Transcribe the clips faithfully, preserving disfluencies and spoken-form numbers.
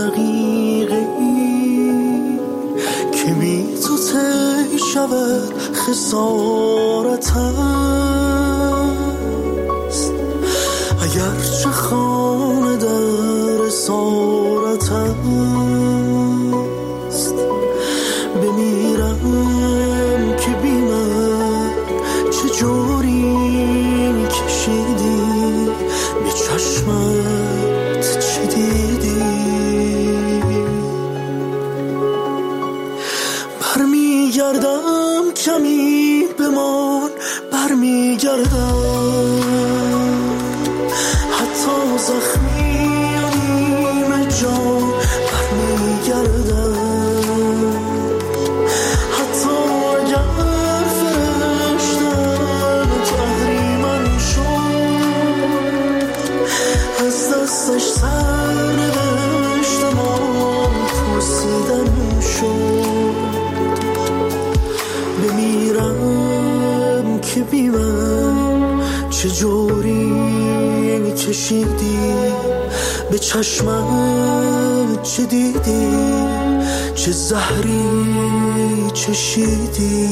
دقیقه ای که بی تو تی شود خسارت است. اگرچه خانه در اسارت است، بمیرم که بی من چجوری کشیدی به چشمت، چه دیدی؟ برمیگردم کمی بمان، برمیگردم حتی زخمی و نیمه جان، برمیگردم حتی اگر فرشتم تحریمن شد، از دستش سر نوشتم آن پرسیدن شد. بمیرم که بی من چجوری کشیدی به چشمم، چه دیدی؟ چه زهری چشیدی؟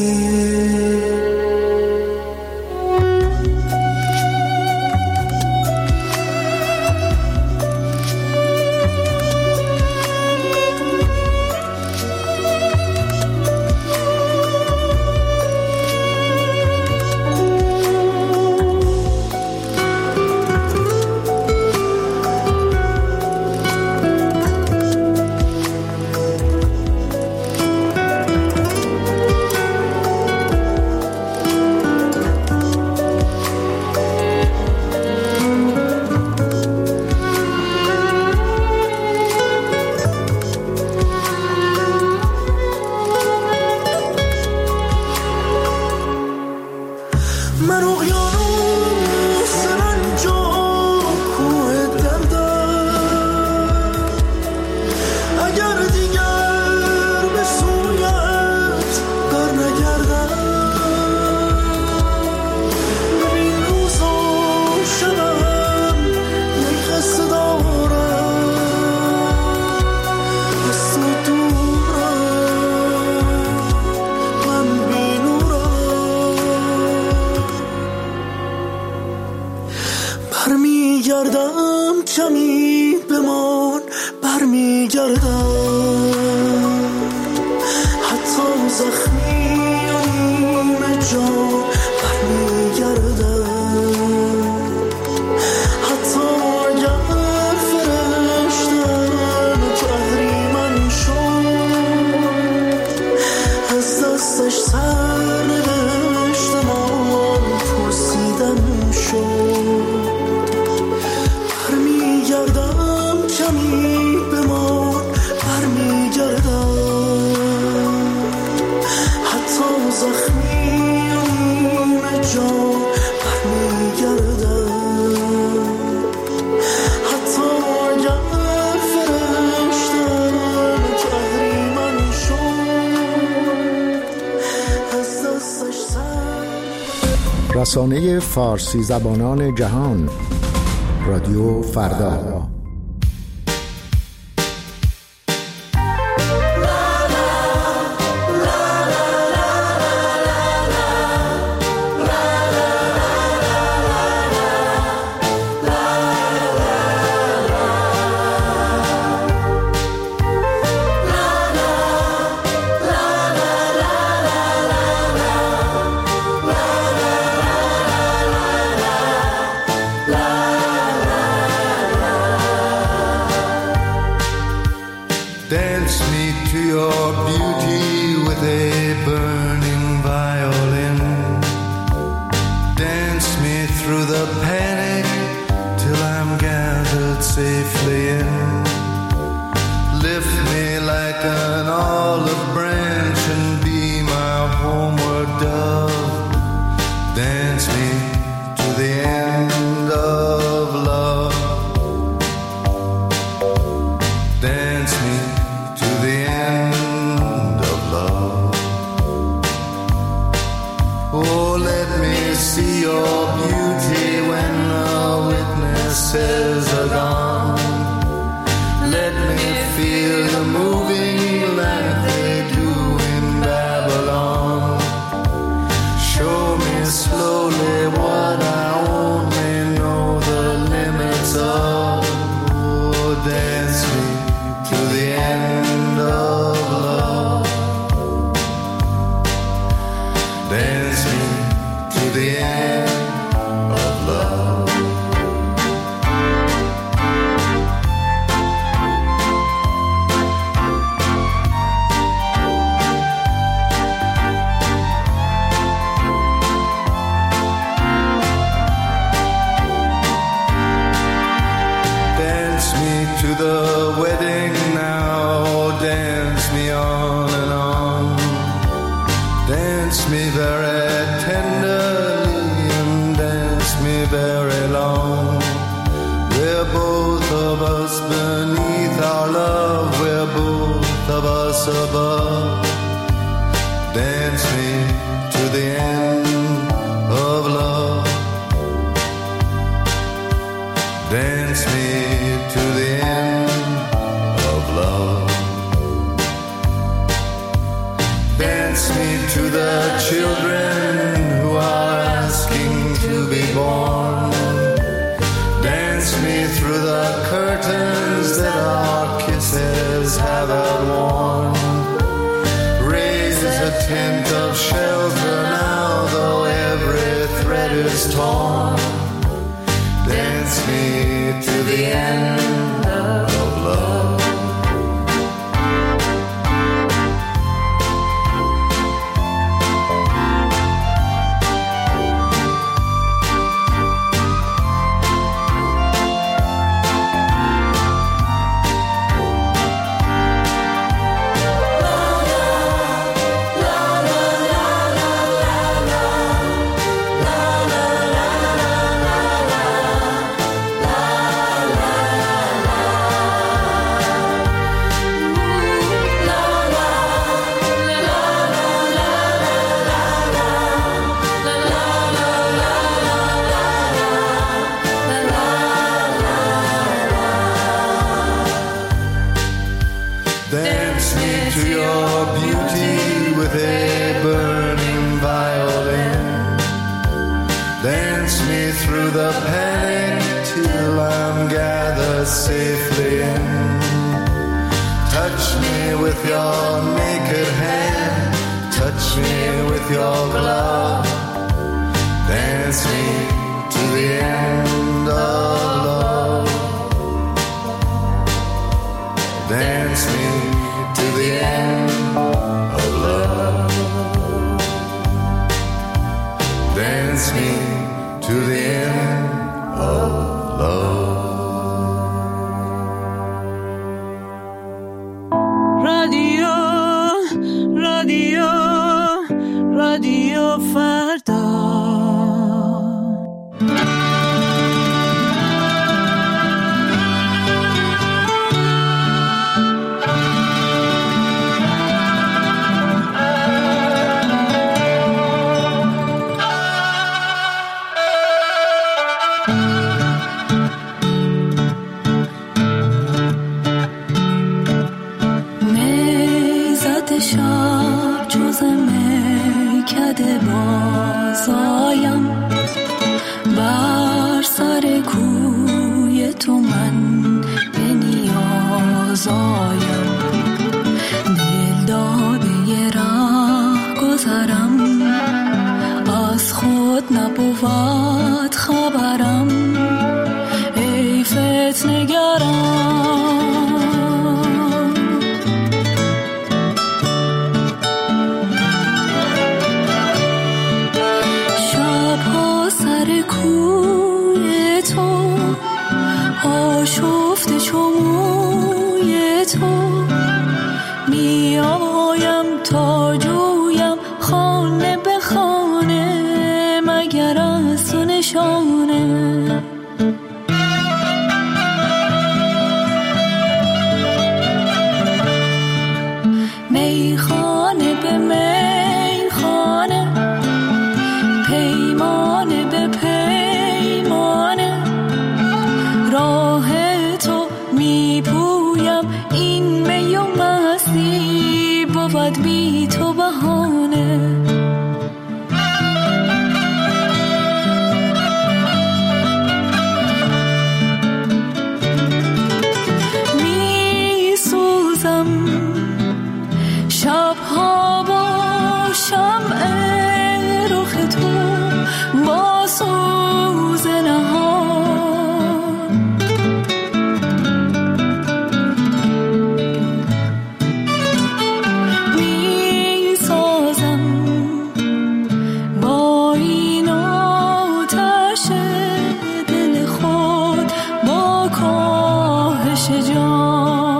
برمیگردم کمی بمان، برمیگردم حتی زخمی و نیمه جان، برمیگردم حتی اگر فرشتم تحریمن شد، از دستش سر نوشتم آن پرسیدن شد. برمیگردم کمی بمان، برمیگردم حتی زخمی و نیمه جان، برمیگردم حتی اگر فرشتم تحریمن شد، از دستش سر. رسانه فارسی زبانان جهان، رادیو فردا. Dance me to your beauty with a burning violin. Dance me through the panic till I'm gathered safely in. Lift me like an olive branch and be my homeward dove. Dance me to the end of love. Dance me to the end of love. Oh, let me see your beauty when the witnesses are gone. Let me feel you moving like they do in Babylon. Show me slowly what I only know the limits of. Oh, dance me to the end of love. Dance me to the end of love. Dance me to the wedding now. Dance me on and on. Dance me very tenderly and dance me very long. We're both of us beneath our love. We're both of us above. Dance me to the end of love. Dance me to the end of love. Dance me to the children who are asking to be born. Dance me through the curtains that our kisses have outworn. Raise a tent of shelter now, though every thread is torn. Dance me to the end of love. Dance me to your beauty with a burning violin. Dance me through the panic till I'm gathered safely in. Touch me with your naked hand. Touch me with your glove. Dance me to the end of love. Dance me to the end of love. Dance me to the end of love. رادیو رادیو رادیو فردا. شب جز میکده بازایم بر سر کوی تو من به نیازایم دل داده یه راه گذرم از خود نبود خبرم ای فتنه‌گرم کوی تو آشفته چموی تو می آیم تا جویم خانه به خانه مگر از تو نشانه میخانه به میخانه پیمانه به پیمانه راه تو میپویم این می و مستی بود بی تو بهانه. شبها با شمع رخ تو با سوز نهان می سازم با این آتش دل خود با کاهش جان.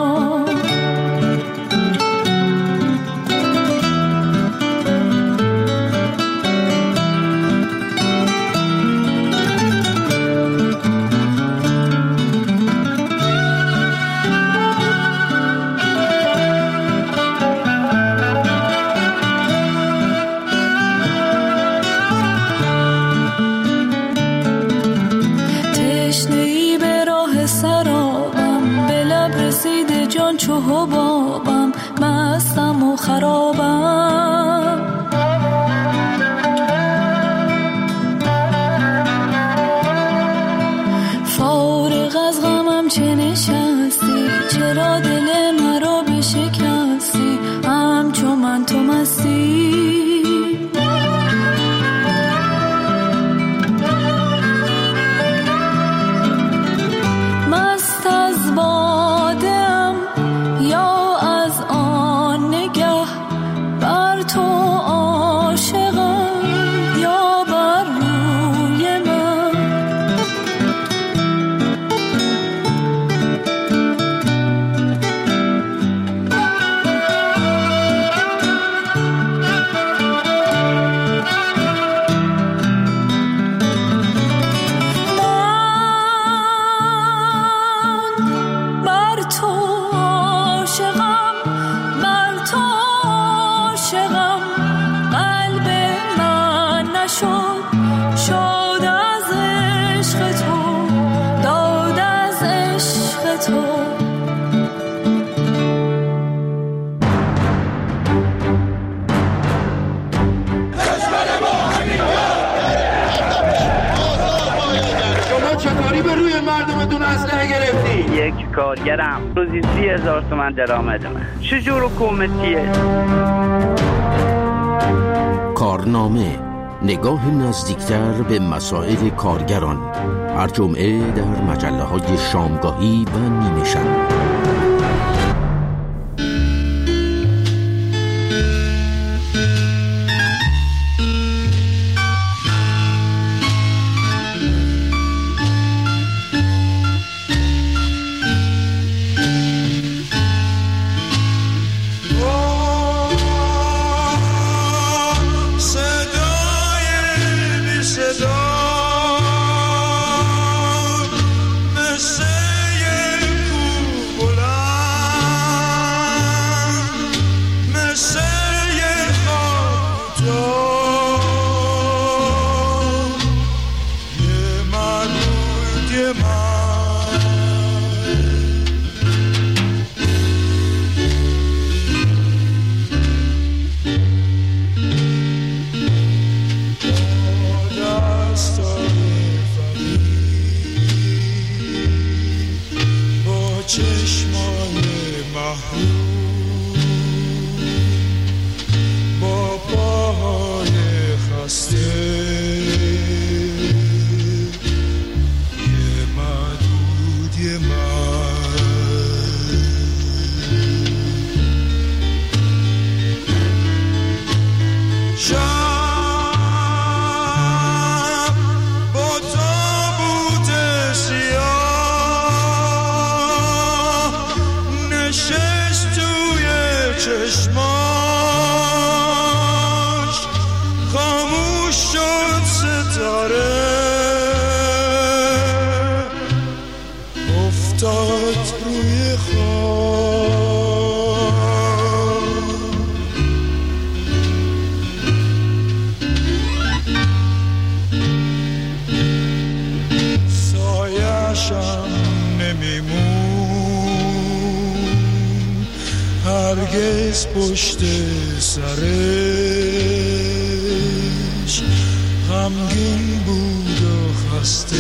چو حبابم مستم و خرابم، فارغ از غمم چه نشستی، چرا دل مرا بشکستی، همچو من تو مستی. مست از بادم یا از آن نگه، بر تو عاشقم یا بر روی من. من بر تو عاشقم، بر تو عاشقم، قلب من نشد شد از عشق تو، داد از عشق تو. شما چطوری به روی مردمتون اسلحه گرفتی؟ یک کارگرم روزی سی هزار تومن درآمدمه. چجور حکومتیه؟ کارنامه، نگاه نزدیکتر به مسائل کارگران، هر جمعه در مجله های شامگاهی و نیمه شب. سایه‌شم نمیمون هرگز پشت سرش غمگین بود و خسته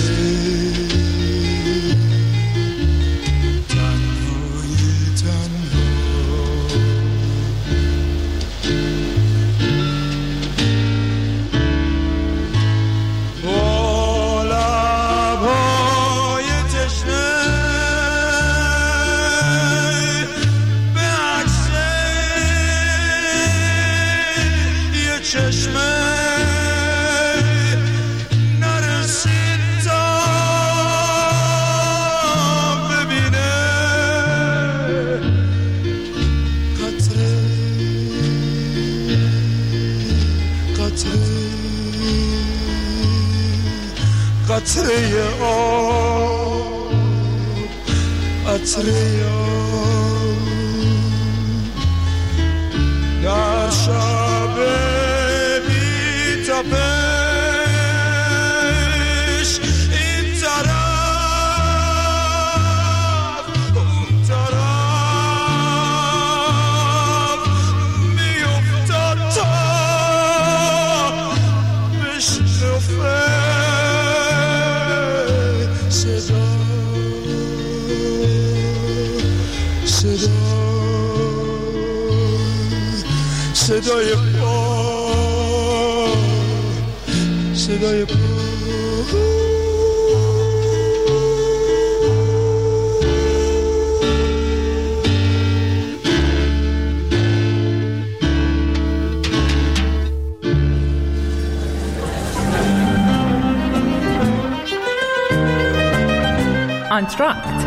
قطره آب قطره آب در شب بی تپش این طرف اون طرف می افتاد تا بشنفه صدای پا صدای پا انتراکت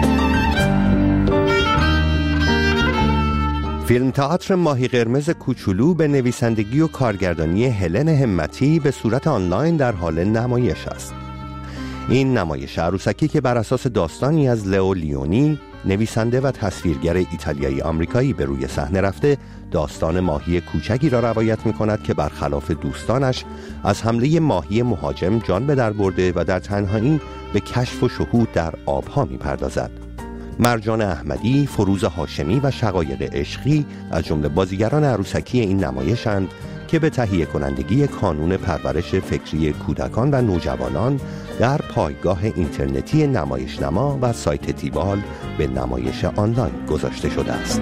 فیلم تئاتر ماهی قرمز کوچولو به نویسندگی و کارگردانی هلن همتی به صورت آنلاین در حال نمایش است. این نمایش عروسکی که بر اساس داستانی از لئو لیونی، نویسنده و تصویرگر ایتالیایی آمریکایی به روی صحنه رفته، داستان ماهی کوچکی را روایت می‌کند که برخلاف دوستانش از حمله ماهی مهاجم جان به در برده و در تنهایی به کشف و شهود در آبها می‌پردازد. مرجان احمدی، فروز هاشمی و شقایق عشقی از جمله بازیگران عروسکی این نمایشند که به تهیه کنندگی کانون پرورش فکری کودکان و نوجوانان در پایگاه اینترنتی نمایشنما و سایت تیبال به نمایش آنلاین گذاشته شده است.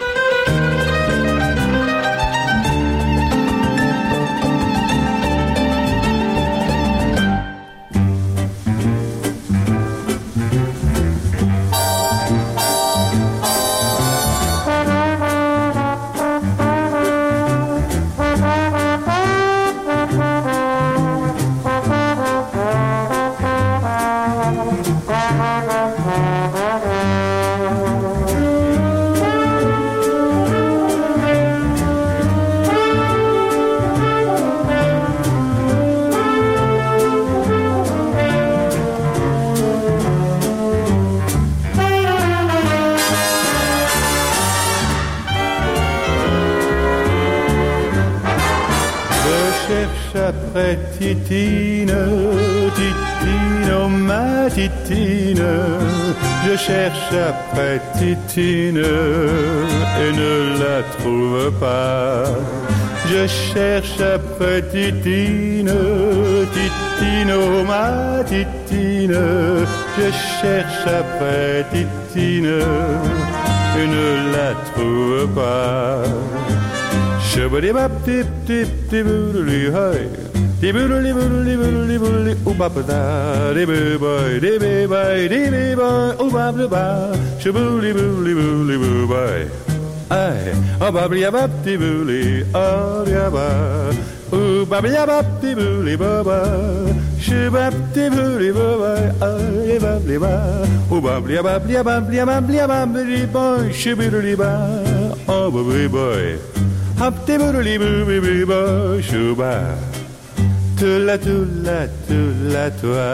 Titine, Titine, oh ma Titine, je cherche après Titine et ne la trouve pas. Je cherche après Titine, Titine, oh ma Titine, je cherche après Titine et ne la trouve pas. Shabadi bap tip tip tip hey. Di boodly boodly boodly boodly oo ba ba da di boo boy di bee boy di bee boy oo ba ba ba shaboodly boodly boodly boo boy ay oh ba ba ba di boodly oh ya ba oo ba ba ba di boodly ba ba shabab di boodly ba ba ay ba ba oo ba ba ba ba ba ba ba di boy shaboodly ba oh ba boy hop di boodly boo boy shabab Tula tula tula tua.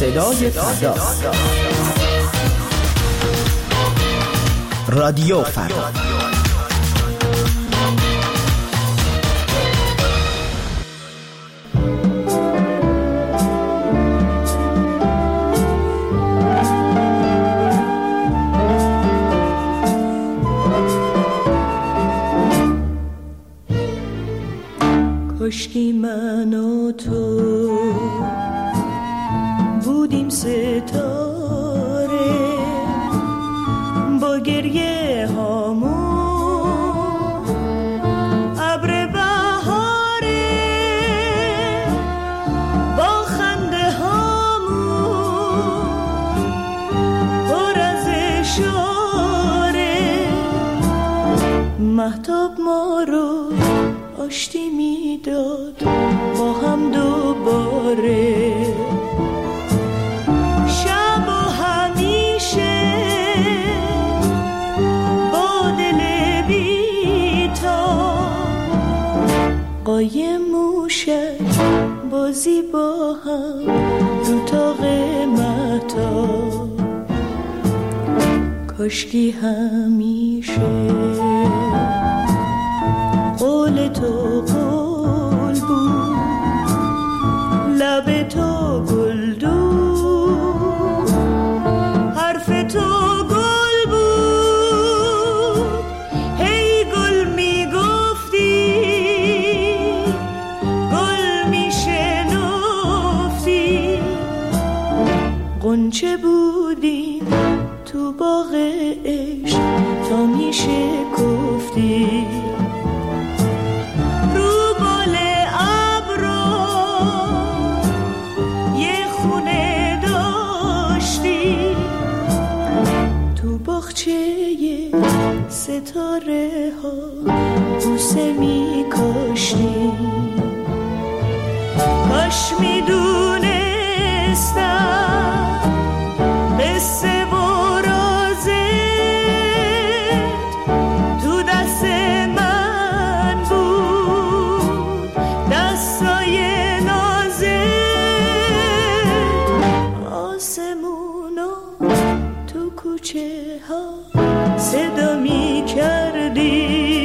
صدای فردا. رادیو فردا. کاشکی من و تو بودیم ستاره با گریه هامون ابر بهاره با خنده هامون پر از اشاره مهتاب ما رو آشتی میداد با هم دوباره شب و همیشه با دل بیتا قایم موشک بازی با هم رو تاق مهتاب کاشکی همیشه قول تو قول بود لب تو گلدون حرف تو گل بود هی گل میگفتی گل میشنفتی غنچه بودیم تو باغ عشق تا میشکفتی ستاره ها بوسه می کاشتی کاش می دونستم قصه و رازت تو دست من بود دستای نازت آسمونا تو کوچه ها صدا می کردی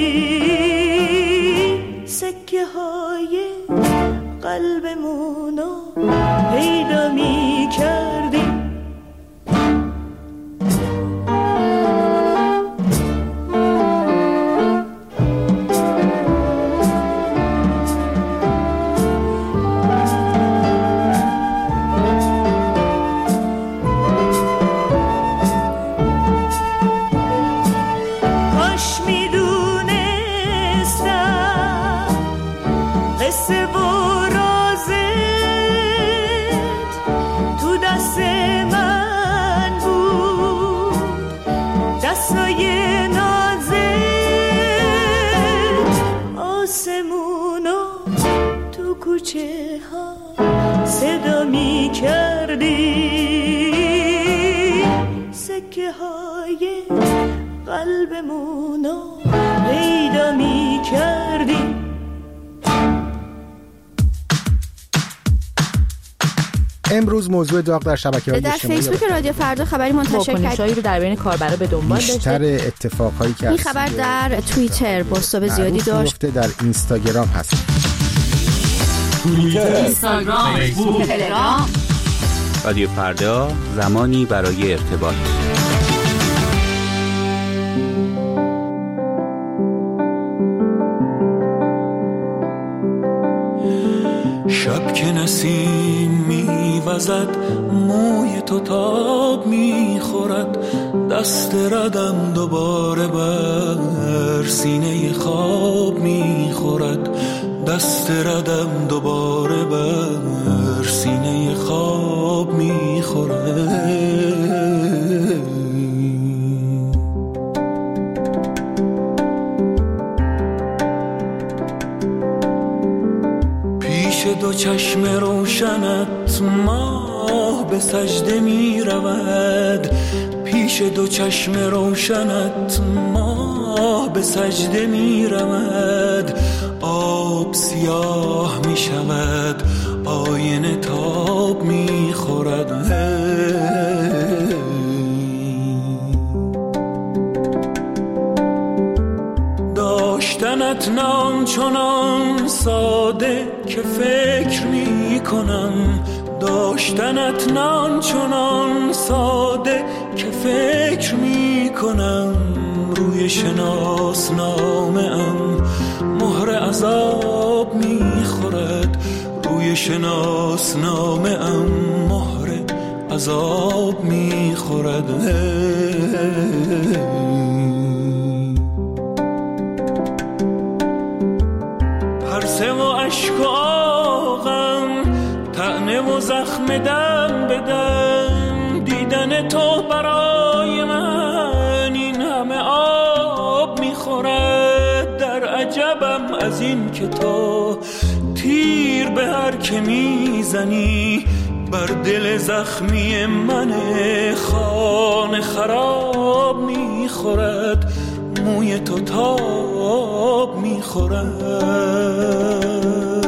سکه های قلبمونو پیدا می کردی صدا می کردی سکه های قلبمونو پیدا می کردی امروز موضوع داغ در شبکه‌های اجتماعی در فیسبوک رادیو فردا خبری منتشر کرد واکنش‌هایی رو در بین کاربرا به دنبال داشته. بیشتر اتفاقهایی که این خبر در توییتر بازتاب زیادی داشت. در اینستاگرام هست. توییتر، اینستاگرام، فیسبوک، تلگرام. رادیو فردا زمانی برای ارتباط. شب که نسیم میوزد موی تو تاب میخورد دست ردم دوباره بر سینه خواب میخورد دست ردم دوباره بر سینه خواب میخورد دو چشم روشنت ماه به سجده می رود پیش دو چشم روشنت ماه به سجده می رود آب سیاه می شود آینه تاب می میخورد. داشتنت نان چنان ساده که فکر می کنم، داشتنت نان چنان ساده که فکر می کنم، روی شناسنامه ام مهر عذاب می خورد، روی شناسنامه ام مهر عذاب می خورد. پرسه و اشک و آغم، طعنه و زخم دم بدم، دیدن تو برای من این همه آب میخورد. در عجبم از این که تو تیر به هر که میزنی بر دل زخمی من خانه خراب میخورد، موی تو تاب میخورد.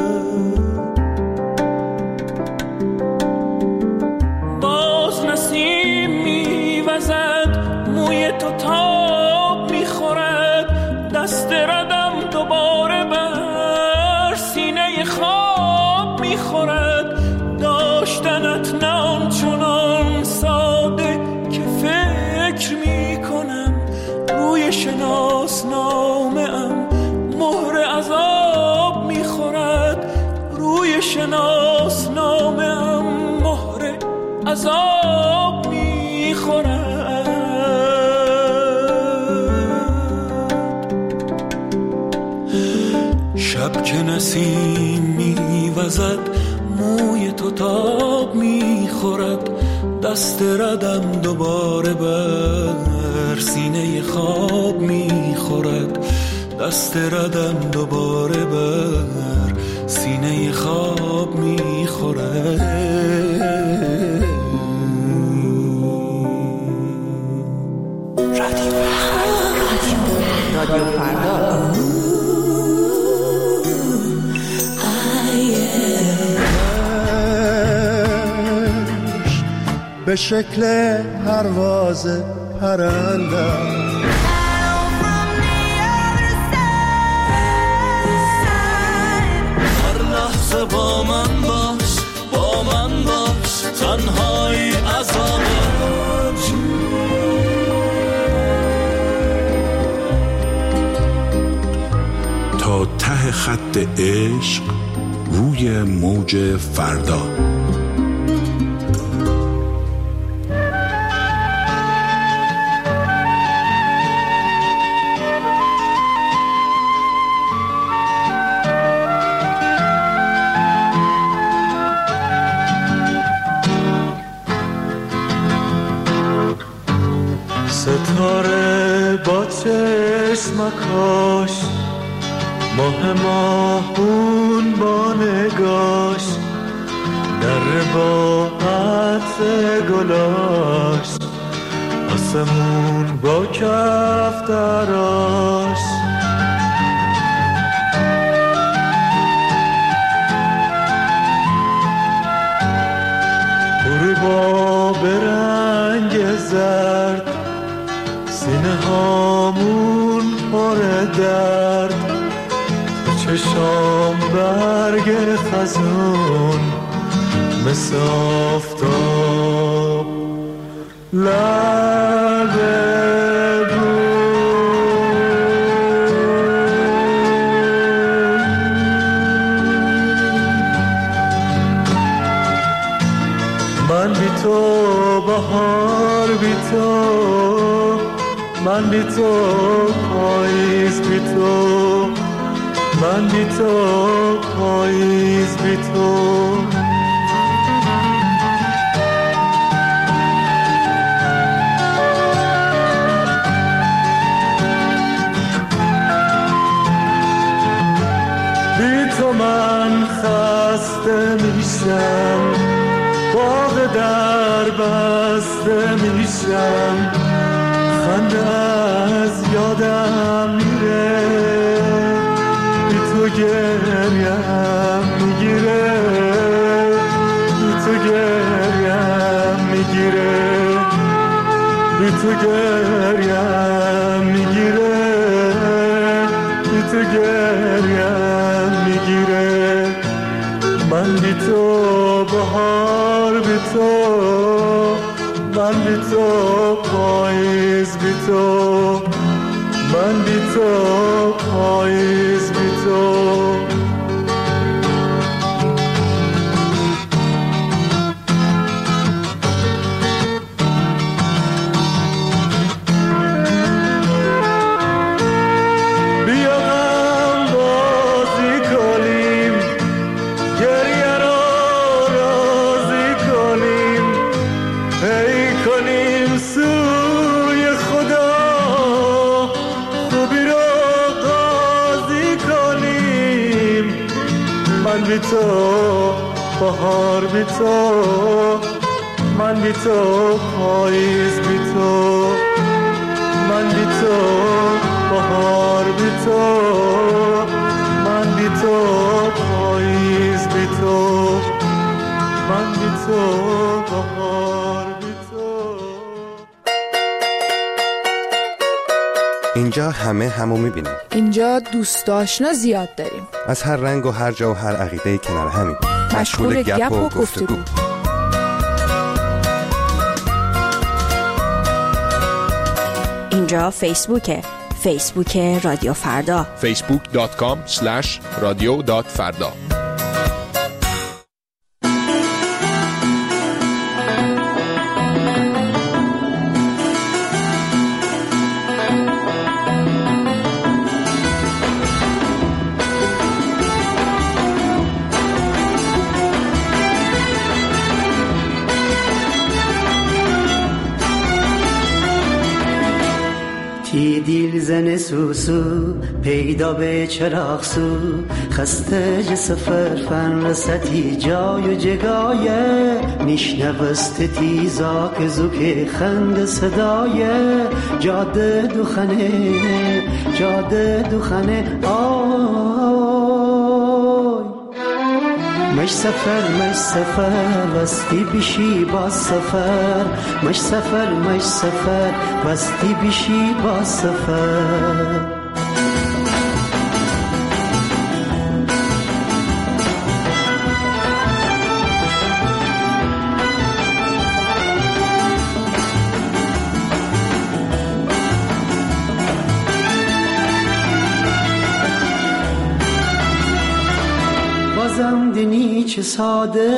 باز نسیم میوزد، موی تو تاب میخورد، دست ردم دوباره بر سینه خواب میخورد. داشتنت نان چنان ساده که فکر میکنم، روی شناسنامه ام مهر عذاب میخورد، روی شناسنامه ام مهر عذاب میخورد. شب که نسیم میوزد، موی تو تاب میخورد، دست ردم دوباره بر سینه خواب میخورد، دست ردم دوباره بر سینه خواب میخورد. رادیو فردا. به شکل پرواز پرندم هر لحظه با من باش، با من باش، تنهایی عذابه. تا ته خط عشق روی موج فردا. ستاره با چشمکاش، ماه ماهون با نگاش، در با عطر گلاش، آسمون با کف دراش. غروبا به رنگ زرد، سینه هامون پر درد، تو چشام برگ خزون مثل آفتاب لب من بی تو بهار بی تو، من بی تو پاییز بی تو، من بی تو پاییز بی تو. بی تو من خسته میشم، باغ در بسته میشم، خنده از یادم میره، بی تو گریم میگیره، بی تو گریم بی تو گریم میگیره، بی تو گریم میگیره. من بی تو بهار، بی تو من بی تو پاییز، بی تو من بی تو پاییز، بی تو. بی تو بهار، بی تو من بی تو پاییز، بی تو من بی تو بهار، بی تو من بی تو پاییز، بی تو من بی تو بهار، بی تو. اینجا همه همو میبینیم. اینجا دوست آشنا زیاد داریم، از هر رنگ و هر جا و هر عقیده کنار همیم، مشغول گپ و گفتگو. اینجا فیسبوکه، فیسبوک رادیو فردا، فیسبوک دات کام اسلش رادیو دات فردا. تی دیل زن سوسو پیدا به چراغ سو، خسته ج سفر فن رستی جای و جگایه، میشنوست تیزا که زوک خند صدای، جاده دوخنه جاده دوخنه آی. مش سفر مش سفر وستی بشی با سفر، مش سفر مش سفر وستی بشی با سفر. بازم دنی چه ساده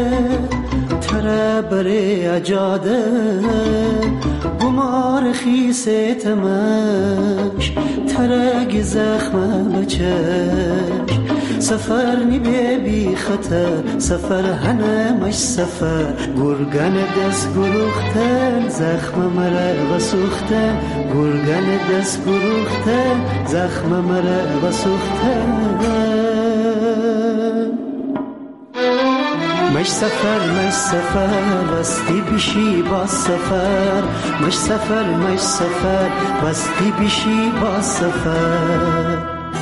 تره بره اجاده، بمار خیسه تمش ترگ زخمه بچش. سفر نی بی خطر سفر هنه مش سفر، گرگن دست گروختن زخم مره و سوختن، گرگن دست گروختن زخم مره و سوختن. مش سفر مش سفر وستی بشی با سفر، مش سفر مش سفر وستی بشی با سفر.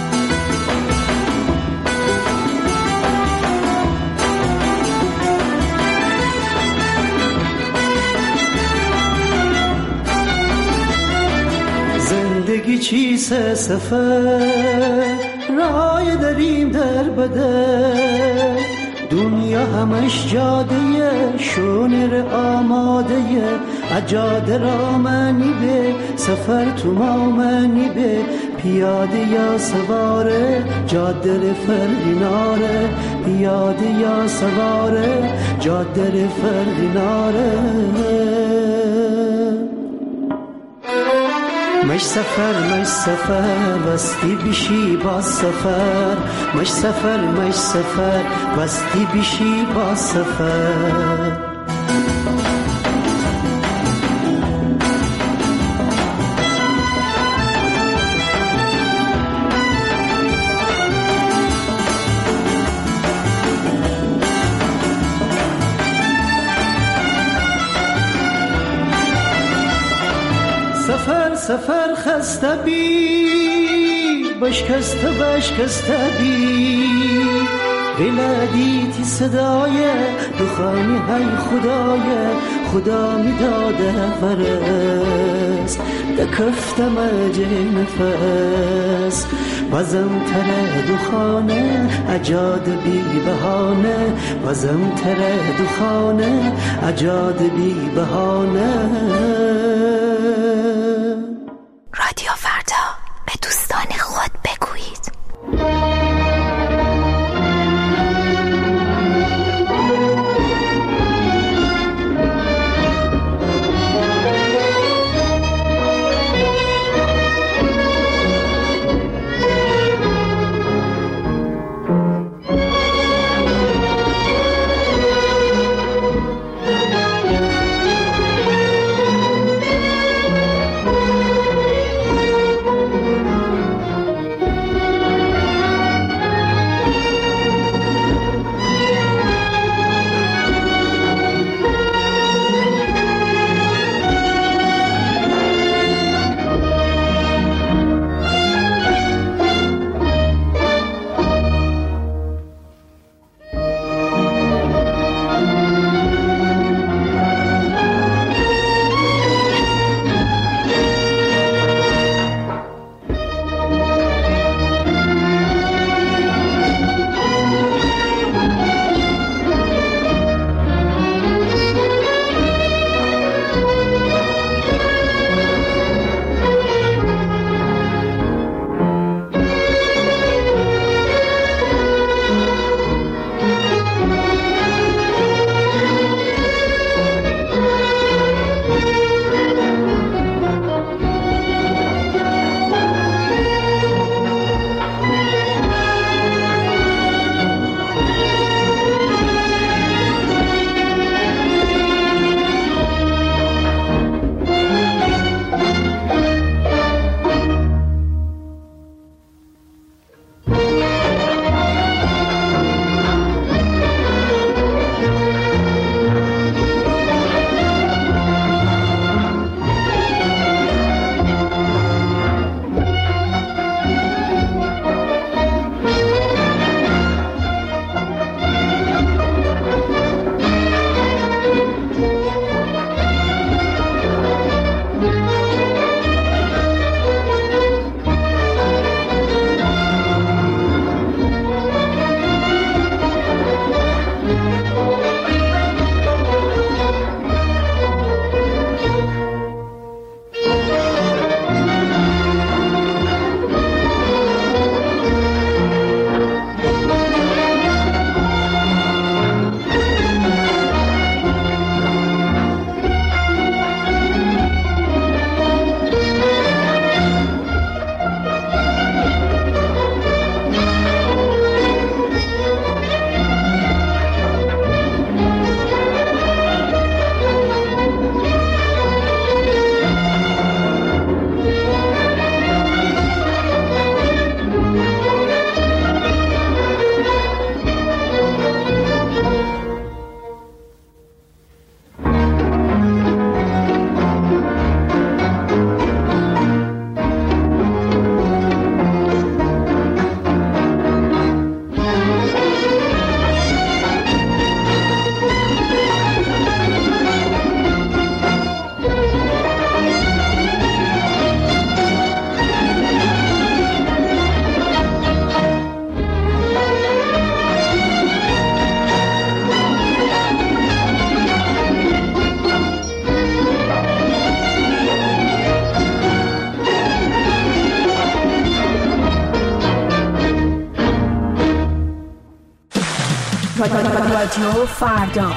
زندگی چیست سفر، رای داریم در بدر، دنیا همش جاده شونر آماده، اجاده را منی به سفر تو ما منی به، پیاده یا سواره جاده فرقی ناره، پیاده یا سواره جاده فرقی ناره. مش سفر مش سفر وستی بشی با سفر، مش سفر مش سفر وستی بشی با سفر. سفر سفر خسته بی بشکسته بشکسته بی، بلدیتی صدای دخانی های خدای خدا میداده فرس دکفتم جه نفس وزم تره دخانه اجاد بی بهانه وزم تره دخانه اجاد بی بهانه. رادیو فردا، به دوستان خود بگویید. رادیو فردا.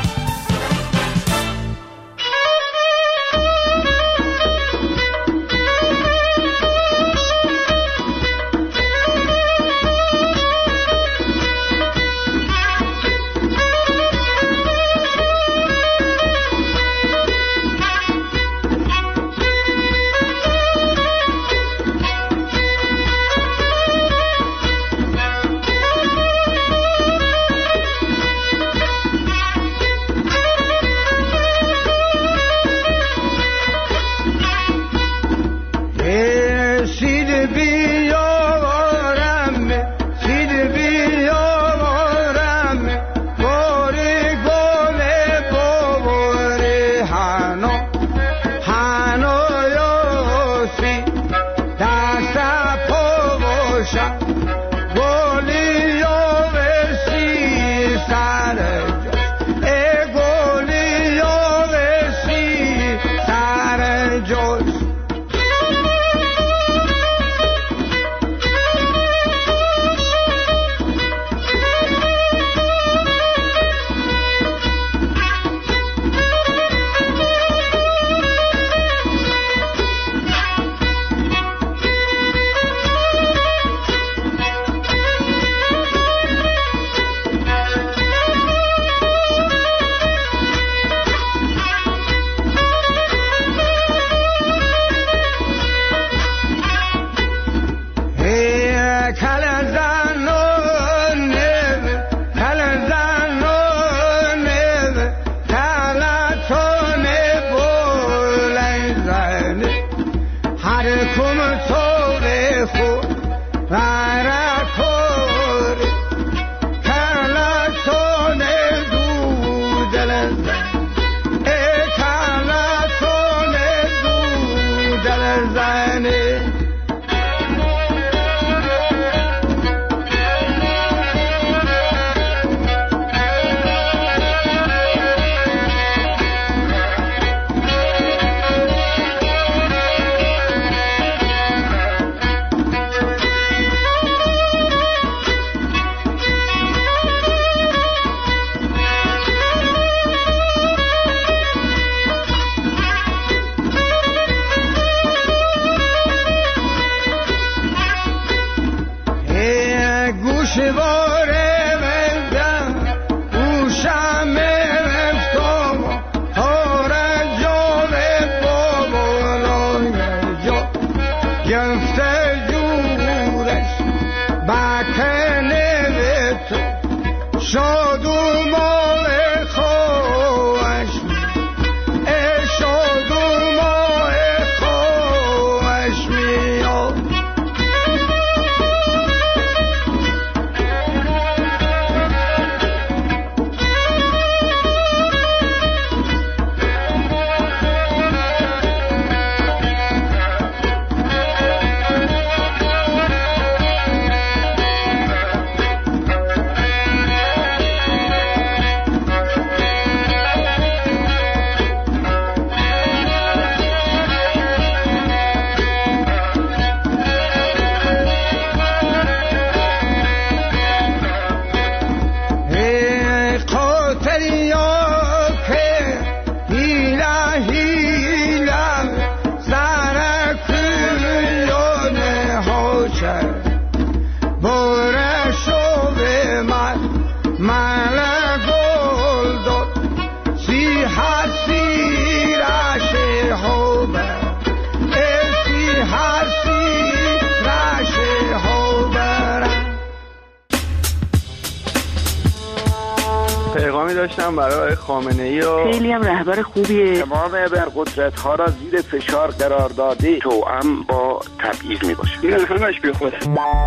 پیغامی داشتم برای خامنه‌ای و خیلی هم رهبر خوبیه. تمام ابرقدرت ها را زیر فشار قرار داده توأم با تبعیض میباشه. این همش بی خوده.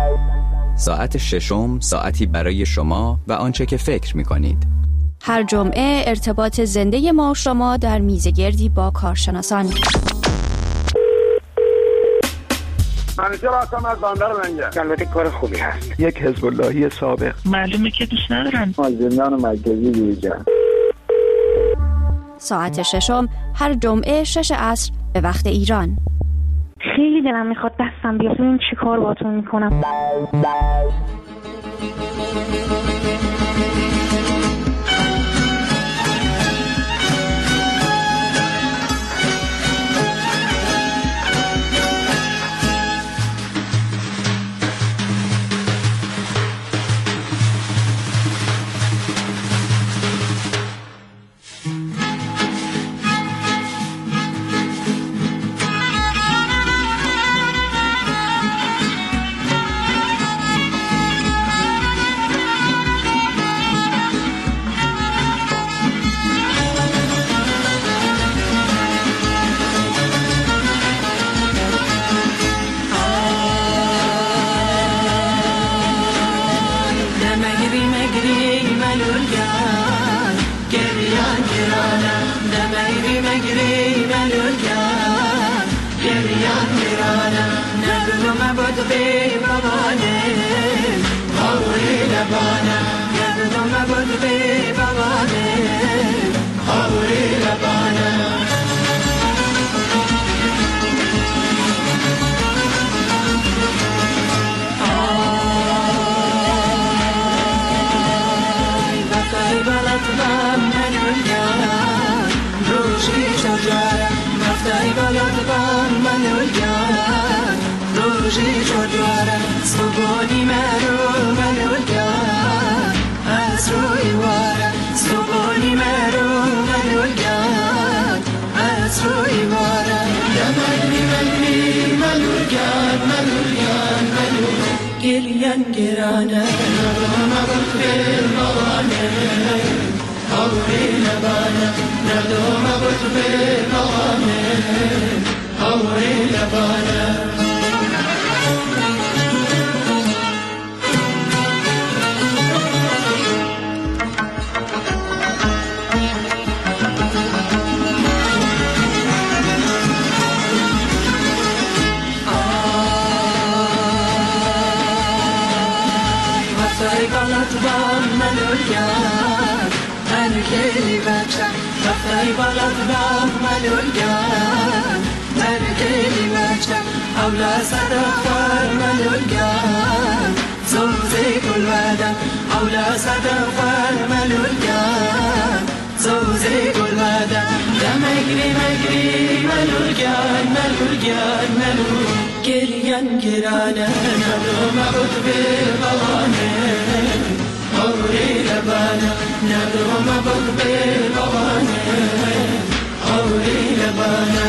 ساعت ششم ساعتی برای شما و آنچه که فکر میکنید. هر جمعه ارتباط زنده ما و شما در میزگردی با کارشناسان. منیجر هستم از بندر منجر. البته کار خوبی هست. یک حزب اللهی سابق. معلومه که دوست ندارن. از زندان مرکزی بیرون. ساعت ششم هر جمعه شش عصر به وقت ایران. خیلی دلم میخواد دستم بیاد ببین چی کار باهاتون میکنم. Oh, بلد ملولگان ترکیلی بچم اولا صدفر ملولگان زوزی گل بدم اولا صدفر ملولگان زوزی گل بدم دمگری مگری ملولگان ملولگان ملول گریان گرانه ندوم بود به بوانه آوری لبانه ندوم بود به بوانه آوری لبانه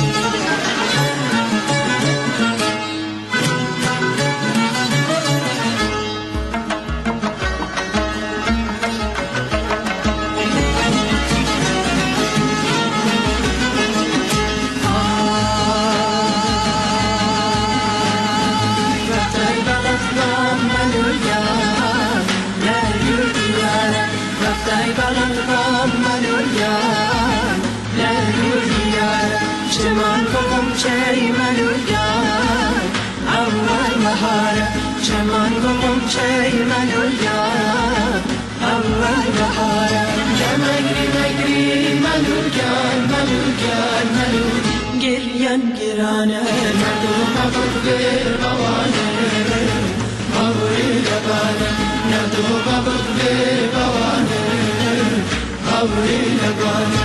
چمان گم چی ملولگان اول بهاره چمان گم چی ملولگان اول بهاره مگری مگری ملولگان ملولگان ملول گریان گرانه ندوم بود به بوانه آوری لبانه ندوم بود به بوانه آوری لبانه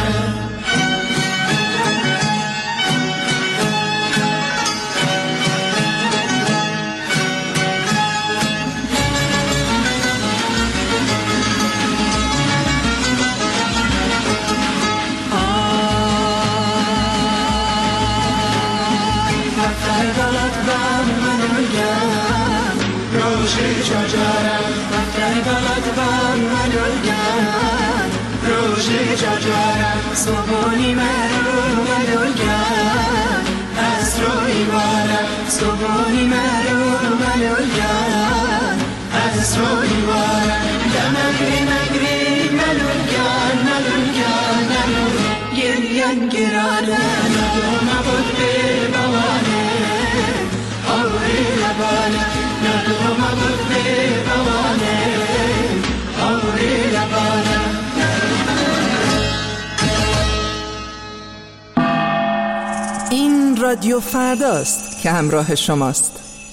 روشی چجارم وقتی بلد بام ملولگان روشی چجارم صبحونی مرو ملولگان از روی بارم صبحونی مرو ملولگان از روی بارم دمگری مگری ملولگان ملولگان ملول گریان گرانه ندوم بود به بوانه آوری لبانه ندوم بود به بوانه آوری لبانه این رادیو فرداست که همراه شماست.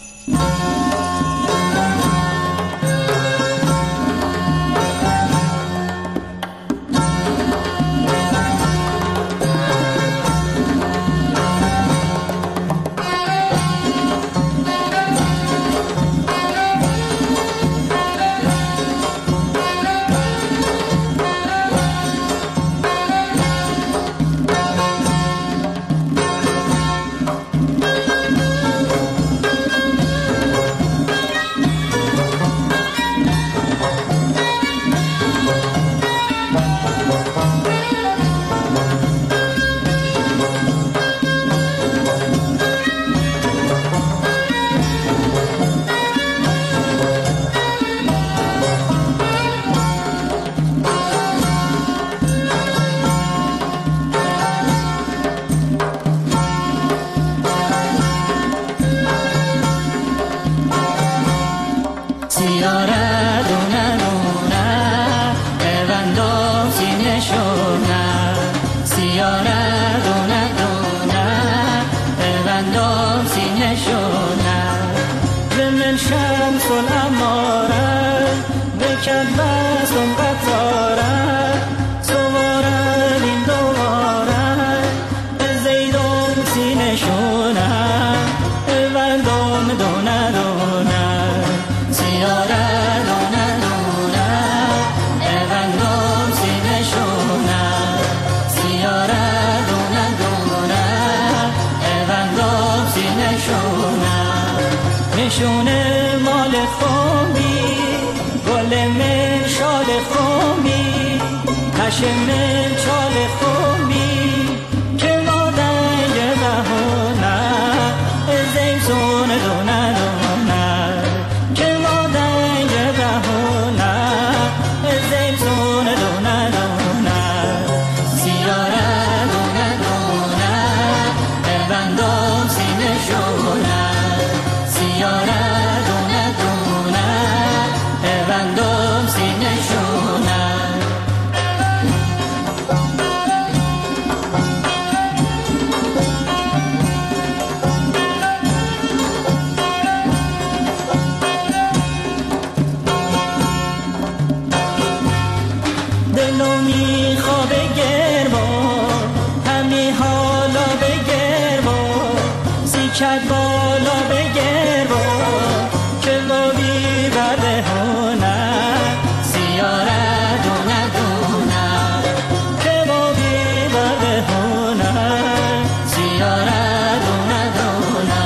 نشونه مال خومی گل من شال خومی هشم چال خومی که مادن یه بهونه زیزون دونه دونه که مادن یه بهونه زیزون دونه دونه سیاره دونه دونه بندم سینه شونه سیاره حالا بگر با سیکت بالا بگر با که با بی برده هنر سیاره دونه دونه که با بی برده هنر سیاره دونه دونه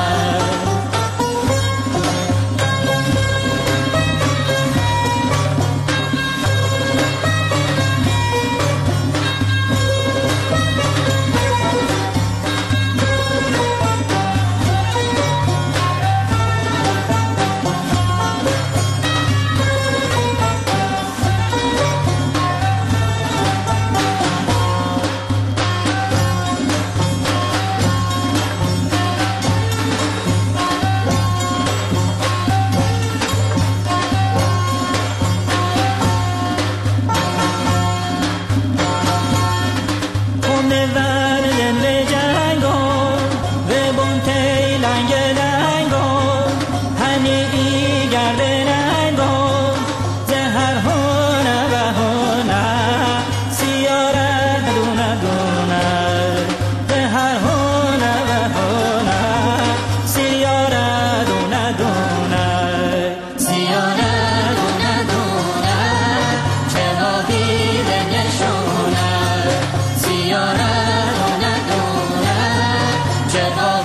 Jedi.